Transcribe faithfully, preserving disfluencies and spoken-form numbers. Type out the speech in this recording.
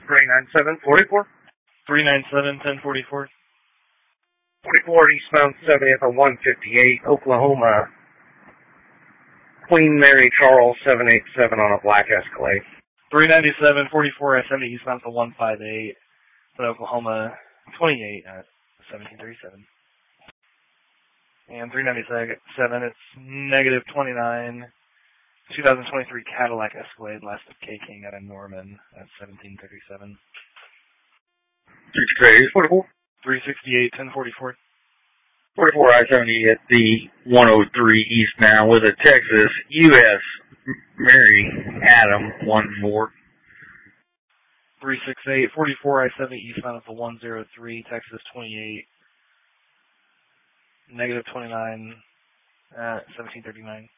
three nine seven, forty-four. three nine seven, ten forty-four. forty-four eastbound seventieth on one fifty-eight, Oklahoma. Queen Mary Charles seven eight seven on a black Escalade. three ninety-seven, forty-four, I seventy eastbound to one fifty-eight, Oklahoma twenty-eight at seventeen thirty-seven. And three ninety-seven, it's negative twenty-nine, twenty twenty-three Cadillac Escalade, last of K King out of Norman at seventeen thirty-seven. forty-four. three sixty-eight, ten forty-four. forty-four I seventy at the one oh three eastbound with a Texas U S Mary Adam one four. three sixty-eight, forty-four I seventy eastbound at the one oh three, Texas twenty-eight, negative twenty-nine at seventeen thirty-nine.